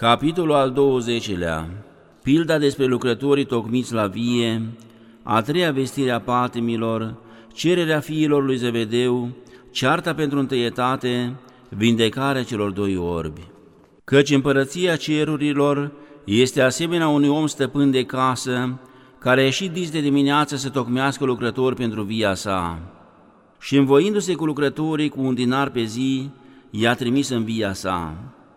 Capitolul al 20-lea. Pilda despre lucrătorii tocmiți la vie, a treia vestire a patimilor, cererea fiilor lui Zevedeu, cearta pentru întâietate, vindecarea celor doi orbi. Căci împărăția cerurilor este asemenea unui om stăpân de casă, care a ieșit dis de dimineață să tocmească lucrători pentru via sa. Și învoindu-se cu lucrătorii cu un dinar pe zi, i-a trimis în via sa.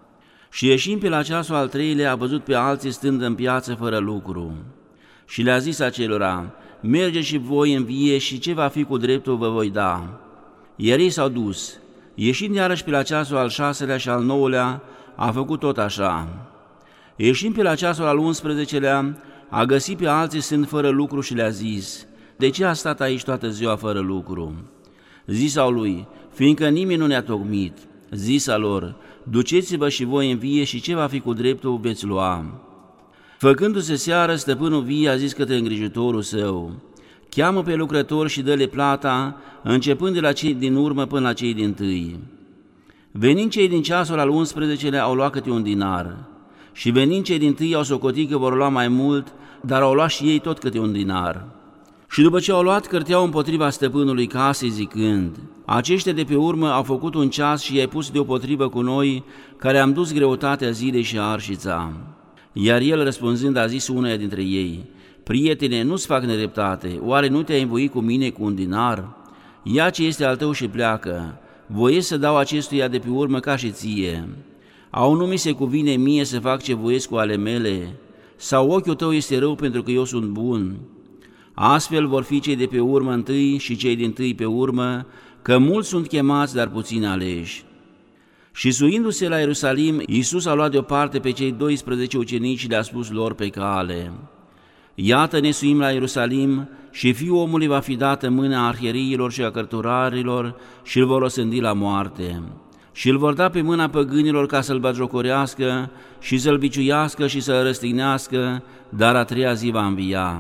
Și ieșind pe la ceasul al treilea, a văzut pe alții stând în piață fără lucru. Și le-a zis acelora: mergeți și voi în vie și ce va fi cu dreptul vă voi da. Iar ei s-au dus. Ieșind iarăși pe la ceasul al șaselea și al nouălea, a făcut tot așa. Ieșind pe la ceasul al 11-lea, a găsit pe alții stând fără lucru și le-a zis: de ce a stat aici toată ziua fără lucru? Zisau lui: fiindcă nimeni nu ne-a tocmit. Zisa lor: duceți-vă și voi în vie și ce va fi cu dreptul veți lua. Făcându-se seară, stăpânul vie a zis către îngrijitorul său: cheamă pe lucrători și dă-le plata, începând de la cei din urmă până la cei dintâi. Venind cei din ceasul al 11-lea, au luat câte un dinar. Și venind cei dintâi, au socotit că vor lua mai mult, dar au luat și ei tot câte un dinar. Și după ce au luat, cârteau împotriva stăpânului casei, zicând: aceștia de pe urmă au făcut un ceas și i-ai pus deopotrivă cu noi, care am dus greutatea zilei și arșița. Iar el, răspunzând, a zis unuia dintre ei: prietene, nu-ți fac nedreptate, oare nu te-ai învoit cu mine cu un dinar? Ia ce este al tău și pleacă, voiesc să dau acestuia de pe urmă ca și ție. Au nu mi se cuvine mie să fac ce voiesc cu ale mele? Sau ochiul tău este rău pentru că eu sunt bun? Astfel vor fi cei de pe urmă întâi și cei dintâi pe urmă, că mulți sunt chemați, dar puțini aleși. Și suindu-se la Ierusalim, Iisus a luat deoparte pe cei 12 ucenici și le-a spus lor pe cale: iată, ne suim la Ierusalim și Fiul omului va fi dat în mâna arhieriilor și a cărturarilor și îl vor osândi la moarte. Și îl vor da pe mâna păgânilor ca să-l batjocorească și să-l biciuiască și să-l răstignească, dar a treia zi va învia.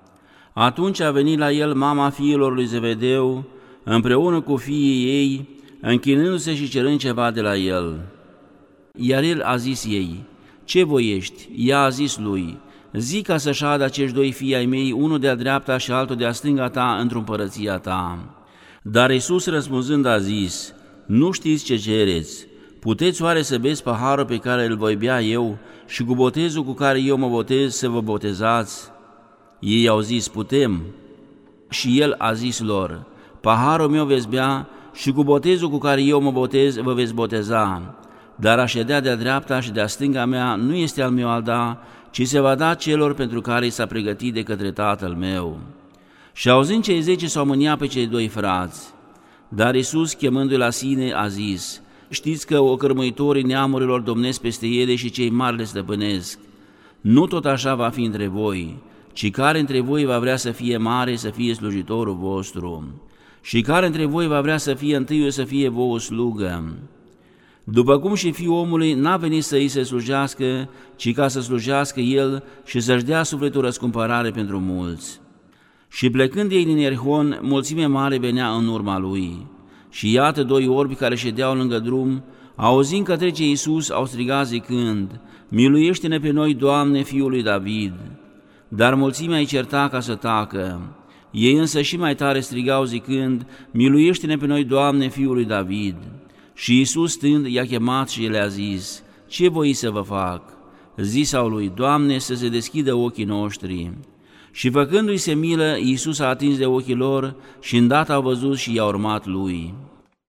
Atunci a venit la el mama fiilor lui Zevedeu, împreună cu fiii ei, închinându-se și cerând ceva de la el. Iar el a zis ei: ce voiești? Ea a zis lui: zi ca să șadă acești doi fii ai mei, unul de-a dreapta și altul de-a stânga ta, într-o împărăția ta. Dar Iisus răspunzând a zis: nu știți ce cereți. Puteți oare să beți paharul pe care îl voi bea eu și cu botezul cu care eu mă botez să vă botezați? Ei au zis: putem. Și el a zis lor: paharul meu veți bea și cu botezul cu care eu mă botez vă veți boteza, dar a ședea de-a dreapta și de-a stânga mea nu este al meu al da, ci se va da celor pentru care i s-a pregătit de către Tatăl meu. Și auzind cei 10 s-au mâniat pe cei doi frați. Dar Iisus, chemându-i la sine, a zis: știți că ocărmuitorii neamurilor domnesc peste ele și cei mari le stăpânesc. Nu tot așa va fi între voi, ci care între voi va vrea să fie mare, să fie slujitorul vostru, și care între voi va vrea să fie întâiul, să fie vouă slugă. După cum și Fiul omului n-a venit să îi se slujească, ci ca să slujească El și să-și dea sufletul răscumpărare pentru mulți. Și plecând ei din Ierihon, mulțime mare venea în urma lui. Și iată, doi orbi care ședeau lângă drum, auzind că trece Iisus, au strigat zicând: miluiește-ne pe noi, Doamne, Fiul lui David. Dar mulțimea îi certa ca să tacă. Ei însă și mai tare strigau zicând: miluiește-ne pe noi, Doamne, Fiul lui David. Și Iisus stând i-a chemat și le-a zis: ce voi să vă fac? Zisau lui: Doamne, să se deschidă ochii noștri. Și făcându-i se milă, Iisus a atins de ochii lor și îndată au văzut și i-a urmat lui.